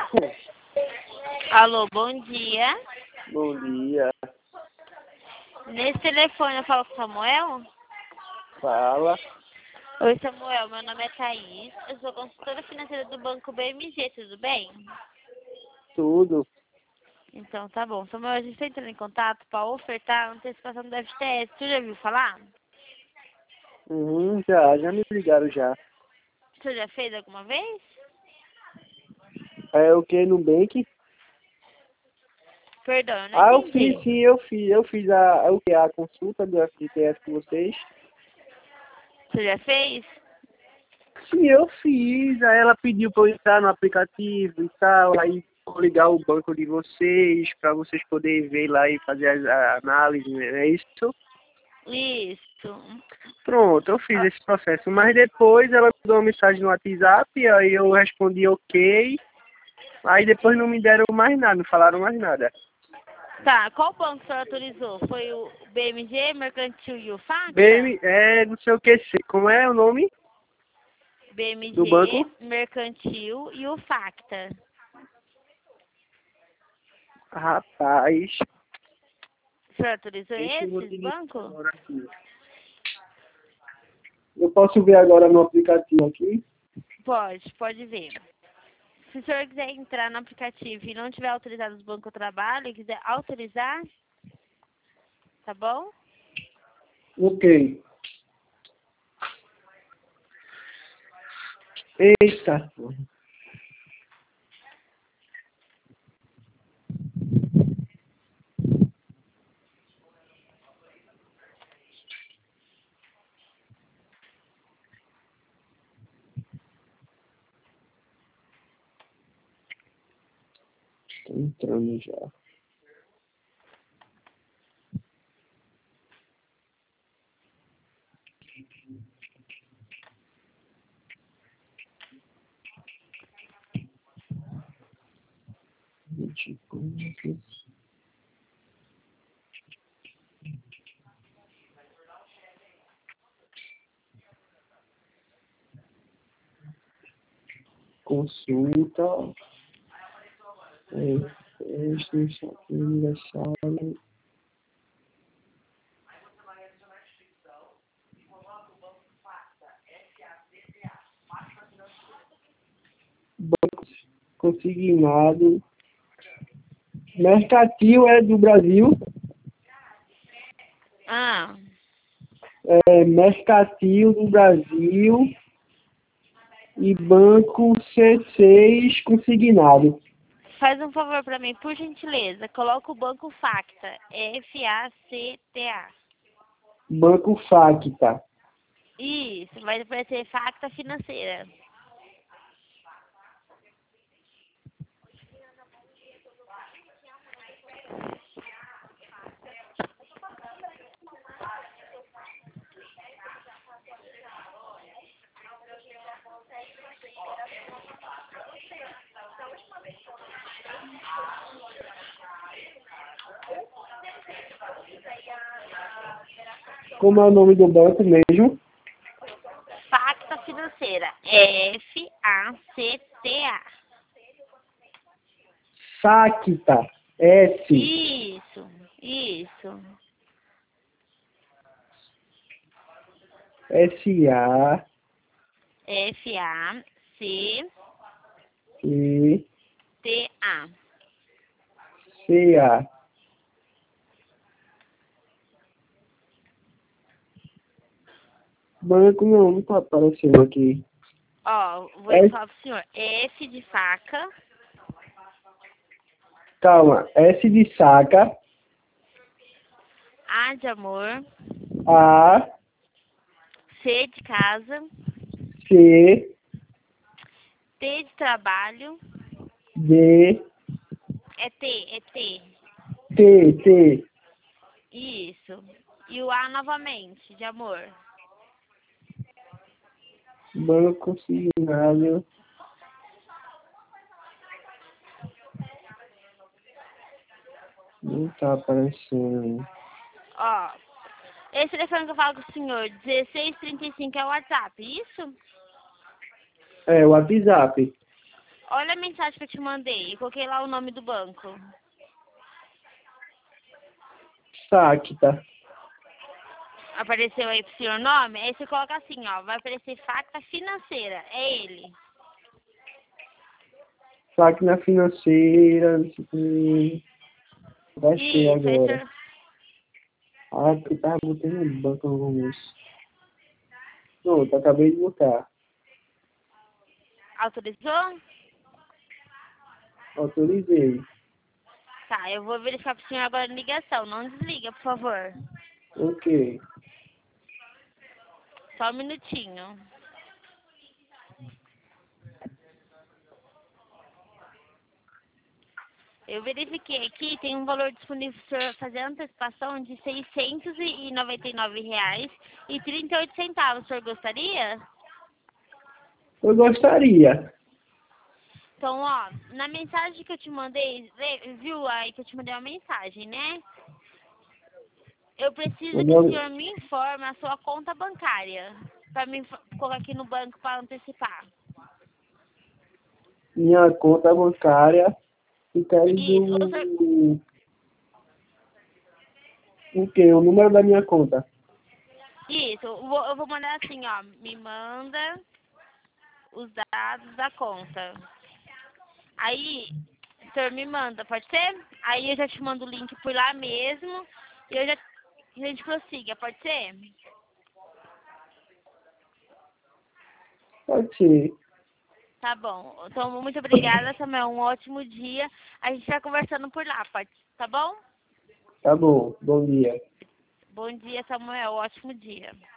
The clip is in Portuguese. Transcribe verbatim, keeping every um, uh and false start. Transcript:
Alô, bom dia. Bom dia. Nesse telefone eu falo com o Samuel? Fala. Oi, Samuel, meu nome é Thaís. Eu sou consultora financeira do Banco B M G, tudo bem? Tudo. Então tá bom. Samuel, a gente está entrando em contato para ofertar a antecipação do F T S. Tu já viu falar? Uhum, já, já me ligaram já. Você já fez alguma vez? É o que, Nubank? Perdão, eu não Ah, eu entendi. fiz, sim, eu fiz. Eu fiz a, o que, a consulta do F T S com vocês. Você já fez? Sim, eu fiz. Aí ela pediu para eu entrar no aplicativo e tal. Aí vou ligar o banco de vocês para vocês poderem ver lá e fazer a, a análise, né? É isso? Isso. Pronto, eu fiz Ah, esse processo. Mas depois ela mandou uma mensagem no WhatsApp, aí eu respondi ok. Aí depois não me deram mais nada, não falaram mais nada. tá, qual banco você autorizou? Foi o B M G, Mercantil e o Facta? B M, é, não sei o que, sei. Como é o nome do B M G, banco? Mercantil e o Facta. Rapaz, Você autorizou deixa eu vou esses te dizer bancos? agora aqui. Eu posso ver agora no aplicativo aqui? Pode, pode ver. Se o senhor quiser entrar no aplicativo e não tiver autorizado os bancos de trabalho e quiser autorizar, tá bom? Ok. Eita. Tô entrando já. vinte pontos. Consulta. É, extensão aniversário. Banco consignado. Mercantil é do Brasil. Ah, É, Mercantil do Brasil e Banco C seis consignado. faz um favor pra mim, por gentileza. Coloca o banco Facta. F A C T A. Banco Facta. Isso, vai aparecer Facta Financeira. Como é o nome do banco mesmo? Facta Financeira. F A C T A. Facta. S. Isso, isso. S A. F A C E. T A. C A. Banco não, não tá aparecendo aqui. Ó, vou S, falar pro senhor. F de faca, calma. S de saca. A de amor, A. C de casa, C. T de trabalho, D. é T, é T. T. T. Isso. E o A novamente, de amor. Banco consignado. Não tá aparecendo. Ó, esse telefone que eu falo com o senhor, dezesseis trinta e cinco é o WhatsApp, isso? É, o WhatsApp. Olha a mensagem que eu te mandei. Eu coloquei lá o nome do banco. Saque, tá? Apareceu aí pro senhor nome? Aí você coloca assim, ó. Vai aparecer Facta Financeira. É ele. Saque na financeira. hum, Vai ser Isso, aí o agora. senhor Ah, porque tava botando no banco no começo. Pronto, acabei de botar. autorizou? Autorizei. Tá, eu vou verificar pro senhor agora a ligação. Não desliga, por favor. Ok. Só um minutinho. Eu verifiquei aqui, tem um valor disponível para o senhor fazer a antecipação de seiscentos e noventa e nove reais e trinta e oito centavos. O senhor gostaria? Eu gostaria. Então, ó, na mensagem que eu te mandei, vê- viu aí que eu te mandei uma mensagem, né? Eu preciso que o Agora, senhor me informe a sua conta bancária para me inf- colocar aqui no banco para antecipar. minha conta bancária fica aí Isso, o senhor, do... O quê? O número da minha conta. isso, eu vou, eu vou mandar assim, ó, me manda os dados da conta. Aí, o senhor me manda, pode ser? Aí eu já te mando o link por lá mesmo e eu já, a gente prossiga, pode ser? Pode ser. Tá bom. Então, muito obrigada, Samuel. Um ótimo dia. A gente vai conversando por lá, pode, tá bom? Tá bom. Bom dia. Bom dia, Samuel. Ótimo dia.